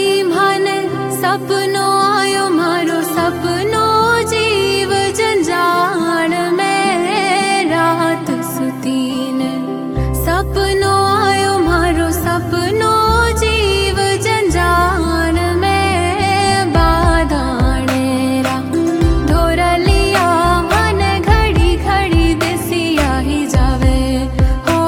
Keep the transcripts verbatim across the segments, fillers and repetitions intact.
मन सपनो आयो मारो सपनो जीव जंजाण में रात सुतीन सपनो आयो मारो सपनो जीव जंजाण में बाधाणेरा ढोरलिया मन घड़ी घड़ी दिसिया ही जावे हो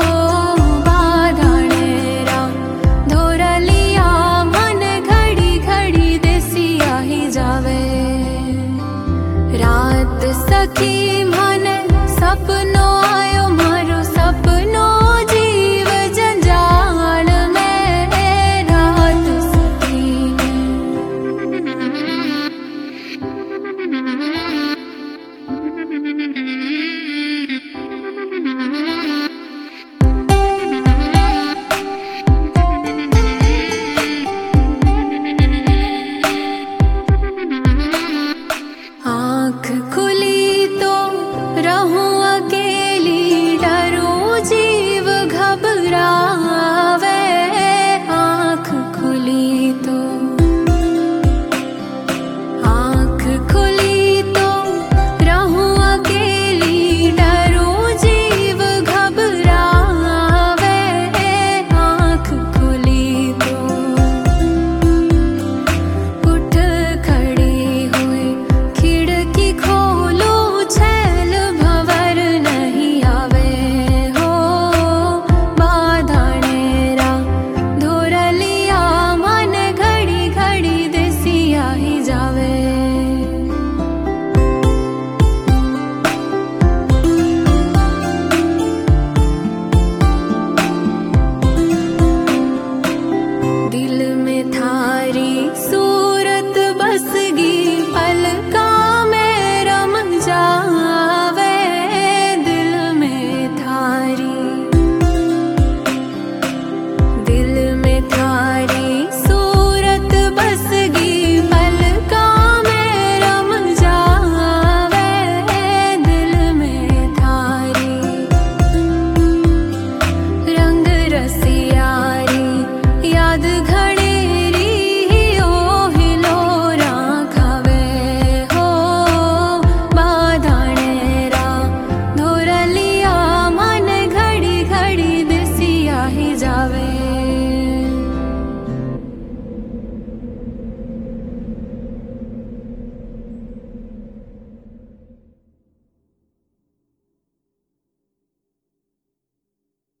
बाधाणेरा ढोरलिया मन घड़ी घड़ी दिसिया ही जावे रात सखी